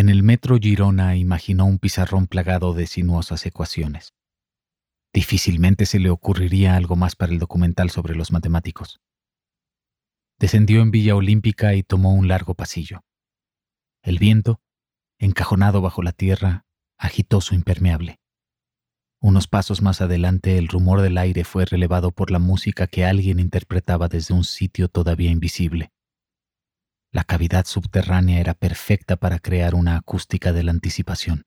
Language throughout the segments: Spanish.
En el metro Girona imaginó un pizarrón plagado de sinuosas ecuaciones. Difícilmente se le ocurriría algo más para el documental sobre los matemáticos. Descendió en Villa Olímpica y tomó un largo pasillo. El viento, encajonado bajo la tierra, agitó su impermeable. Unos pasos más adelante, el rumor del aire fue relevado por la música que alguien interpretaba desde un sitio todavía invisible. La cavidad subterránea era perfecta para crear una acústica de la anticipación.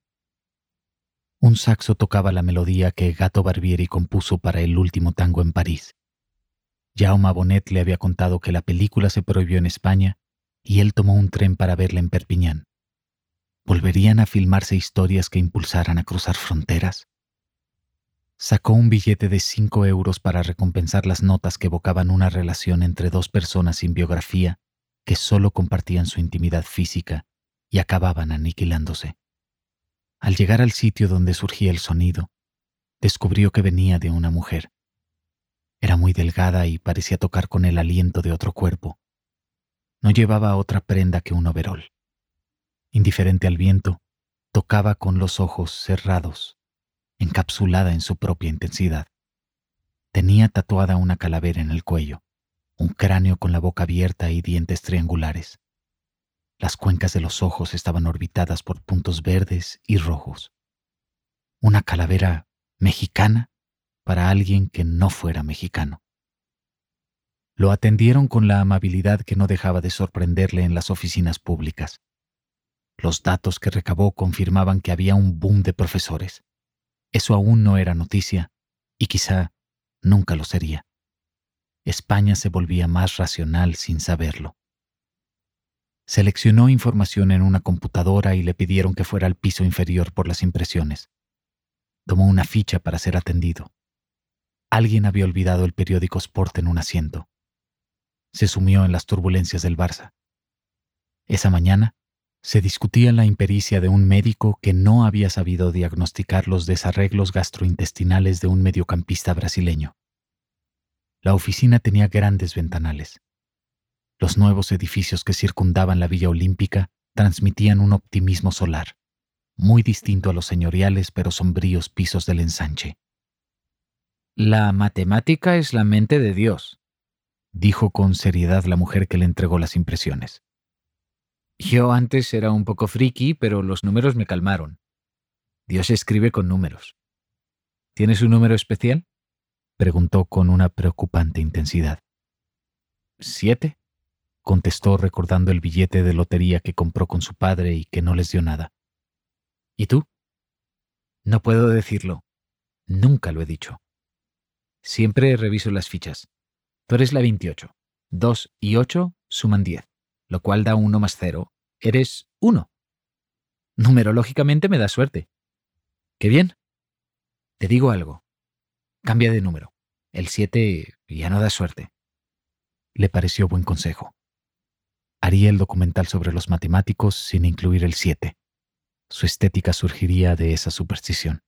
Un saxo tocaba la melodía que Gato Barbieri compuso para El último tango en París. Jaume Bonet le había contado que la película se prohibió en España y él tomó un tren para verla en Perpiñán. ¿Volverían a filmarse historias que impulsaran a cruzar fronteras? Sacó un billete de 5 euros para recompensar las notas que evocaban una relación entre dos personas sin biografía que solo compartían su intimidad física y acababan aniquilándose. Al llegar al sitio donde surgía el sonido, descubrió que venía de una mujer. Era muy delgada y parecía tocar con el aliento de otro cuerpo. No llevaba otra prenda que un overol. Indiferente al viento, tocaba con los ojos cerrados, encapsulada en su propia intensidad. Tenía tatuada una calavera en el cuello, un cráneo con la boca abierta y dientes triangulares. Las cuencas de los ojos estaban orbitadas por puntos verdes y rojos. Una calavera mexicana para alguien que no fuera mexicano. Lo atendieron con la amabilidad que no dejaba de sorprenderle en las oficinas públicas. Los datos que recabó confirmaban que había un boom de profesores. Eso aún no era noticia, y quizá nunca lo sería. España se volvía más racional sin saberlo. Seleccionó información en una computadora y le pidieron que fuera al piso inferior por las impresiones. Tomó una ficha para ser atendido. Alguien había olvidado el periódico Sport en un asiento. Se sumió en las turbulencias del Barça. Esa mañana se discutía la impericia de un médico que no había sabido diagnosticar los desarreglos gastrointestinales de un mediocampista brasileño. La oficina tenía grandes ventanales. Los nuevos edificios que circundaban la Villa Olímpica transmitían un optimismo solar, muy distinto a los señoriales pero sombríos pisos del ensanche. La matemática es la mente de Dios, dijo con seriedad la mujer que le entregó las impresiones. Yo antes era un poco friki, pero los números me calmaron. Dios escribe con números. ¿Tienes un número especial? Preguntó con una preocupante intensidad. 7, contestó recordando el billete de lotería que compró con su padre y que no les dio nada. ¿Y tú? No puedo decirlo. Nunca lo he dicho. Siempre reviso las fichas. Tú eres la 28. 2 y 8 suman 10, lo cual da 1 más 0. Eres 1. Numerológicamente me da suerte. ¡Qué bien! Te digo algo. Cambia de número. El 7 ya no da suerte. Le pareció buen consejo. Haría el documental sobre los matemáticos sin incluir el 7. Su estética surgiría de esa superstición.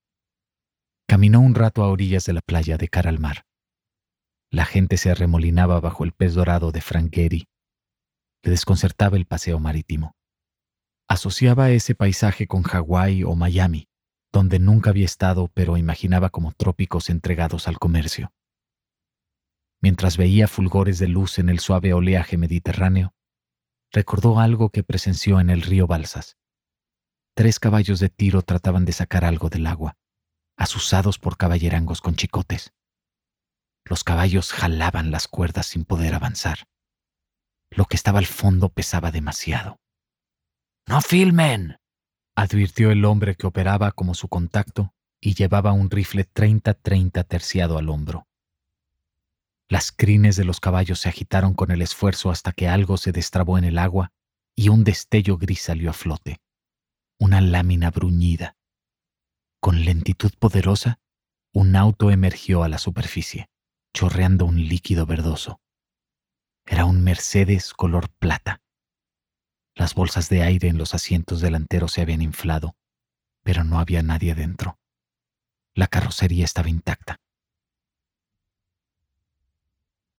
Caminó un rato a orillas de la playa de cara al mar. La gente se arremolinaba bajo el pez dorado de Frank Gehry. Le desconcertaba el paseo marítimo. Asociaba ese paisaje con Hawái o Miami, donde nunca había estado, pero imaginaba como trópicos entregados al comercio. Mientras veía fulgores de luz en el suave oleaje mediterráneo, recordó algo que presenció en el río Balsas. 3 caballos de tiro trataban de sacar algo del agua, azuzados por caballerangos con chicotes. Los caballos jalaban las cuerdas sin poder avanzar. Lo que estaba al fondo pesaba demasiado. «¡No filmen!», advirtió el hombre que operaba como su contacto y llevaba un rifle 30-30 terciado al hombro. Las crines de los caballos se agitaron con el esfuerzo hasta que algo se destrabó en el agua y un destello gris salió a flote. Una lámina bruñida. Con lentitud poderosa, un auto emergió a la superficie, chorreando un líquido verdoso. Era un Mercedes color plata. Las bolsas de aire en los asientos delanteros se habían inflado, pero no había nadie dentro. La carrocería estaba intacta.